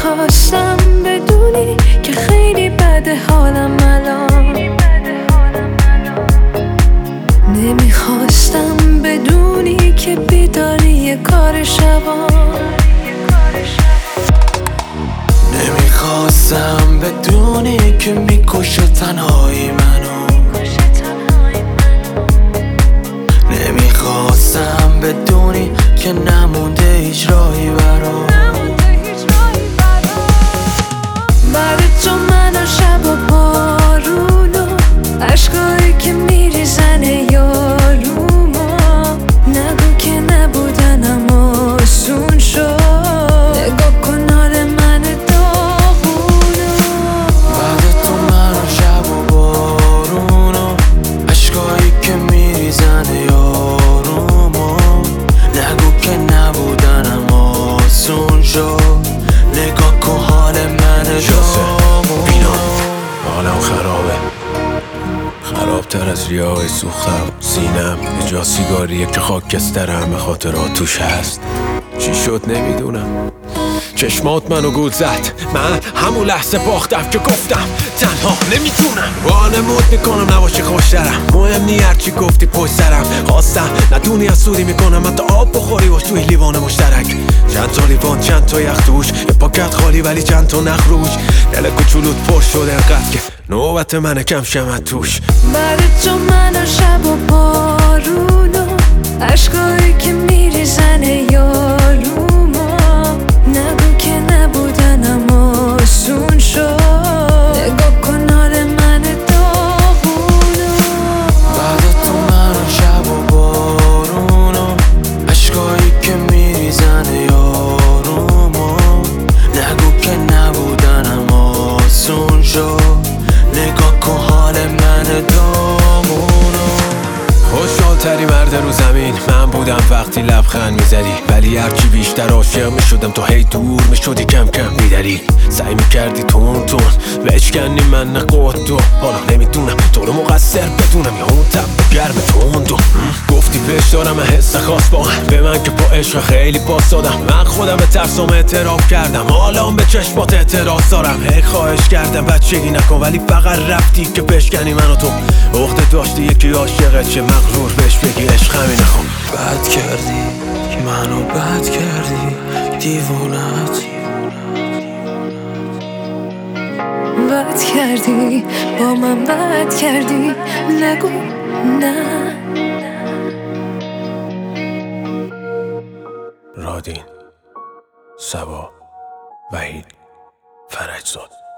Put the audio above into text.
نمیخواستم بدونی که خیلی بده حالم الان، نمیخواستم بدونی که بیداری یه کار شبان، نمیخواستم بدونی که میکشه تنهایی منو، نمیخواستم بدونی که نمونده هیچ راهی برام. بعد تو من و شب و بارون و عشقایی که میریزن یاروما، نگو که نبودن اما آسون شد، نگاه کن حال من داغونو. بعد تو من و شب و بارون و عشقایی که میریزن یاروما، نگو که نبودن اما آسون شد، نگاه کن حال من داغونو. حالم خرابتر از ریای سوختم، سینم یه جا سیگاریه که خاکسترم به خاطرات توش هست. چی شد نمیدونم، چشمات منو گول زد، من همون لحظه باختم که گفتم تنها نمیتونم. وانمود میکنم نباشی خوشترم، مهم نی هرچی گفتی پشت سرم، خواستم ندونی از سودی میکنم حتی آب بخوری باش توی لیوان مشترک. چند تا لیوان چند تا یخ توش، یه پاکت خالی ولی چند تا نخ روش، دل کوچولوت پر شد انقدر که نوبت منه کم شم توش. بعد تو من و شب و بارون و عشقایی که میریزن یاروما، نگو که نبودن اما آسون شد، نگاه کن حال من داغونو. بعد تو من و شب و بارون و عشقایی که میریزن یاروما، نگو که نبودن اما آسون شد، نگاه کن حال من داغونو. خوشحالتری مرد رو زمین من بودم وقتی لبخند میزدی، ولی هرچی بیشتر عاشق میشدم تو هی دور میشدی کم کم میدری، سعی میکردی تون بشکنی من قدو. حالا نمیدونم تو رو مقصر بدونم یا اون تب گرم تندو. گفتی پیش دارم حس خاص با به من که با عشق خیلی باز دادم، من خودم به ترسم اعتراف کردم، حالا به چشمات اعتراض دارم. هی خواهش کردم بچگی نکن ولی فقط رفتی که بشکنی منو تو عقده داشتی یکی عاشقت چه مغرور بهش بگی عشق همینه. خب بد کردی منو بد کردی دیوونت، بد کردی با من بد کردی، نگو نه. رادین، سبا، وحید، فرجزاد.